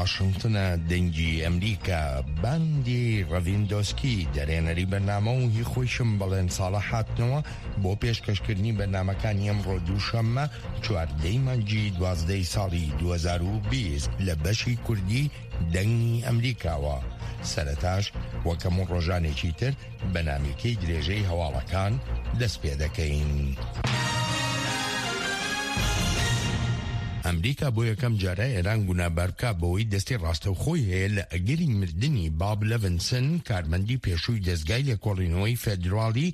واشنگتنە دەنگی ئەمریکا باندی ڕەڤیندۆسکی دەرێنەری بەرنامە و هی خۆشم بەڵێن ساڵە هاتنەوە بۆ پێشکەشکردنی بەرنامەکانی ئەمڕۆ دووشەممە 14 مانگی 12 ساڵی 2020 لە بەشی کوردی دەنگی ئەمریکاوە. سەرەتاش وەکەم ڕۆژانێکی تر بەنامێکی درێژەی هەواڵەکان دەست پێ دەکەین. ئەمریکا بۆ یەکەم جارە ئێران گونابار بکات بەوەی دەستی ڕاستەوخۆی هەیە لە ئەگەری مردنی باب لەڤنسن، کارمەندی پێشووی دەستگای لێکۆڵینەوەی فێدراڵی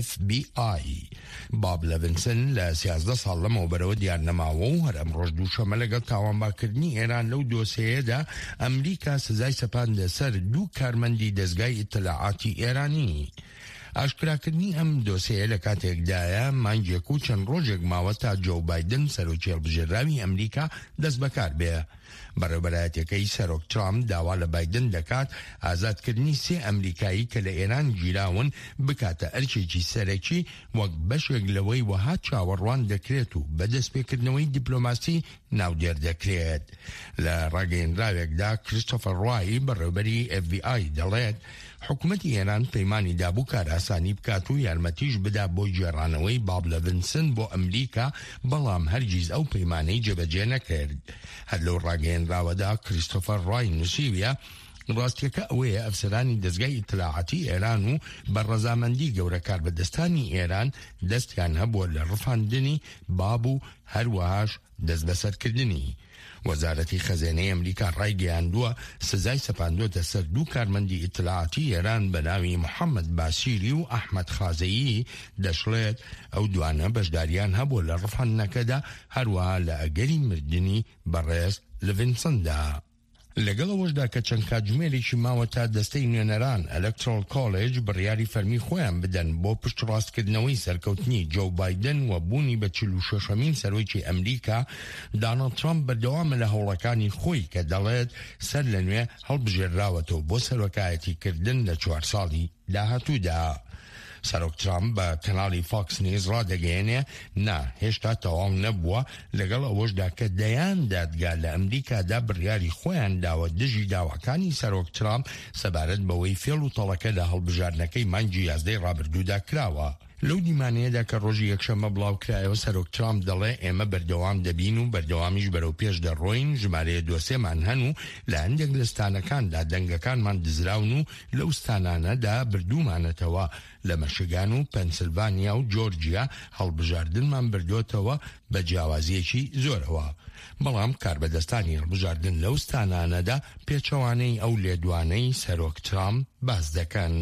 FBI. باب لەڤنسن لە 13 ساڵ لەمەوە بەرەوە دیار نەماوە و هەر ئەم ڕۆژ دووشەمە لەگەڵ تاوانبارکردنی ئێران لەو دۆسەیەدا ئەمریکا سزای سەپاندە سەر 2 کارمەندی دەستگای ئیتلاعاتی ئێرانی. ئاشکراکردنی ئەم دۆسەیە لە کاتێکدایە مانگێک و چەند ڕۆژێک ماوە تا جۆ بایدن سەرۆکی هەڵبژێراوی ئەمریکا دەست بەکار بێ. بەڕێوەبەرایەتەکەی سەرۆک ترامپ داوا لە بایدن دەکات ئازادکردنی 3 ئەمریکایی کە لە ئێران گیراون بکاتە ئەرکێکی سەرەکی وەک بەشێک لەوەی وەها چاوەڕوان دەکرێت و بەدەستپێکردنەوەی دیپلۆماسی ناودێر دەکرێت. لە ڕاگەیەنراوێکدا کریستۆفەر ڕوایی بەڕێوەبەری FBI دەڵێت حکوومەتی ئێران پەیمانی دابوو کار ئاسانی بکات و یارمەتیش بدا بۆ گێڕانەوەی باب لەڤنسن بۆ ئەمریکا، بەڵام هەرگیز ئەو پەیمانەی جێبەجێ نەکرد. هەر لەو ڕاگەیەنراوەدا کریستۆفەر ڕوای نووسیویە ڕاستیەکە ئەوەیە ئەفسەرانی دەستگای ئیتلاعاتی ئێران و بە ڕەزامەندی گەورە کاربەدەستانی ئێران دەستیان هەبووە لە ڕفاندنی باب و هەروەهاش دەست بەسەرکردنی. وەزارەتی خەزانەی ئەمریکا ڕایگەیاندووە سزای سەپاندۆتە سەر 2 کارمەندی ئیتلاعاتی ئێران بە ناوی محەممەد باسیری و ئەحمەد خازەیی دەشڵێت ئەو دوانە بەشداریان هەبووە لە ڕفاندنەکەدا، هەروەها لە ئەگەری مردنی بەڕێز لەڤنسندا. لەگەڵەوەشدا کە چەند کاتژمێرێکی ماوە تا دەستەی نوێنەران ئەلەکترۆل کۆڵێج بڕیاری فەرمی خۆیان بدەن بۆ پشتڕاستکردنەوەی سەرکەوتنی جۆ بایدن و بوونی بە 46مین سەرۆکی ئەمریکا، دانەڵد ترامپ بەردەوامە لە هەوڵەکانی خۆی کە دەڵێت سەر لە نوێ هەڵبژێراوەتەوە بۆ سەرۆکایەتیکردن لە 4 ساڵی داهاتوودا. سەرۆک ترامپ بە کەناڵی فاکس نیوز ڕادەگەیەنێ هێشتا تەواو نەبووە، لەگەڵ ئەوەشدا کە دەیان دادگا لە ئەمریکادا بڕیاری خۆیان داوە دژی داواکانی سەرۆک ترامپ سەبارەت بەوەی فێڵ و تەڵەکە لە هەڵبژاردنەکەی مانگی 11 ڕابردوودا کراوە. لەو دیمانەیەدا کە ڕۆژی یەکشەممە بڵاوکرایەوە سەرۆک ترامپ دەڵێ ئێمە بەردەوام دەبین و بەردەوامیش بەرەو پێش دەڕۆین، ژمارەیە دۆسێمان هەن و لە هەندێک لە ستانەکاندا دەنگەکانمان دزراون و لەو ستانانەدا بردومانەتەوە. لە مەشگان و پەنسیلڤانیا و جۆرجیا هەڵبژاردنمان بردوتەوە بە جیاوازیەکی زۆرەوە، بەڵام کاربەدەستانی هەڵبژاردن لەو ستانانەدا پێچەوانەی ئەو لێدوانەی سەرۆک ترامپ باز دەکەن.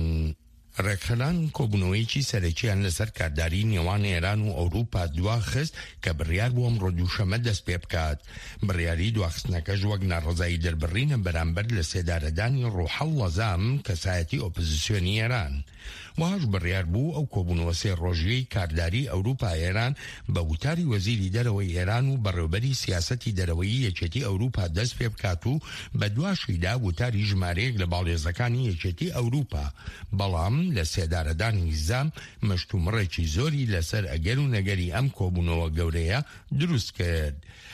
ڕێکخەلان کۆبوونەوەیکی سەرەکییان لەسەر کارداری نێوان ئێران و ئەوروپا دواخست کە بڕیار بووە ئەمڕۆ دووشەمە دەست پێ بکات. بڕیاری دواخستنەکەش وەک ناڕەزایی دەربڕینە بەرامبەر لە سێدارەدانی ڕۆحەڵ وەزام کەسایەتی ئۆپۆزیسیۆنی ئێران. وهاش بڕیار بوو ئەو کۆبوونەوە 3 ڕۆژیەی کارداری ئەوروپا ئێران بە وتاری وەزیری دەرەوەی ئێران و بەڕێوەبەری سیاسەتی دەرەوەیی یەکێتی ئەوروپا دەست پێ بکات و بە دواشیدا وتاری ژمارەیەک لە باڵێزەکانی یەکێتی ئەوروپا، بەڵام لە سێدارەدانی زام مەشتومڕێکی زۆری لەسەر ئەگەر و نەگەری ئەم کۆبوونەوە گەورەیە دروست کرد.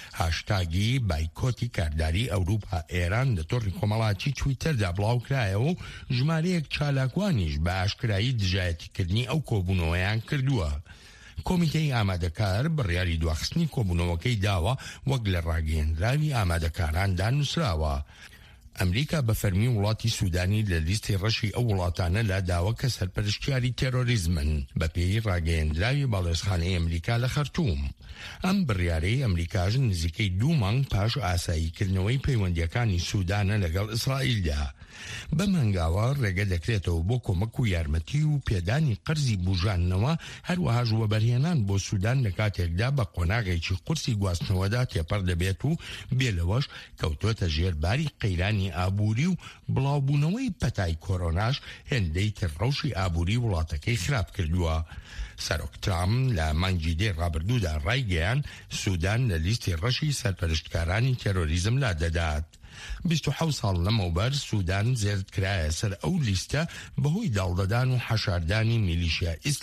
هاشتاگی بایکۆتی کارداری ئەوروپا ئێران لە تۆڕی کۆمەڵاتی تویتەردا بڵاوکرایەوە و ژمارەیەک چالاکوانیش بە ئاشکرایی دژایەتیکردنی ئەو کۆبوونەوەیان کردووە. کۆمیتەی ئامادەکار بڕیاری دواخستنی کۆبوونەوەکەی داوە وەک لە ڕاگەیەنراوی ئامادەکاراندا نووسراوە. ئەمریکا بە فەرمی وڵاتی سوودانی لە لیستی ڕەشی ئەو وڵاتانە لا داوە کە سەرپەرشتیاری تێرۆریزمن بە پێی ڕاگەیەندراوی باڵێزخانەی ئەمریکا لە خەرتووم. ئەم بڕیارەی ئەمریکاژ نزیکەی 2 مانگ پاش ئاساییکردنەوەی پەیوەندیەکانی سوودانە لەگەڵ ئیسرائیلدا. بە مەنگاوە ڕێگە دەکرێتەوە بۆ کۆمەک و یارمەتی و پێدانی قەرزی بوژاننەوە، هەروەها ژوەبەرهێنان بۆ سوودان لە کاتێکدا بە قۆناغێکی قورسی گواستنەوەدا تێپەر دەبێت و بێلەوەش کەوتۆتە ژێرباری قەیرانی ئابووری و بڵاوبوونەوەی پەتای کۆرۆناش هێندەی تر ڕەوشی ئابووری وڵاتەکەی خراپ کردووە. سەرۆک ترامپ لە مانگی دێ ڕابردوودا ڕایگەیان سوودان لە لیستی ڕەشی سەرپەرشتکارانی تێرۆریزم لا دەدات. 27 ساڵ لەمەوبەر سوودان زێردکرایە سەر ئەو لیستە بەهۆی داڵدەدان و حەشاردانی میلیشیا ئیسلامی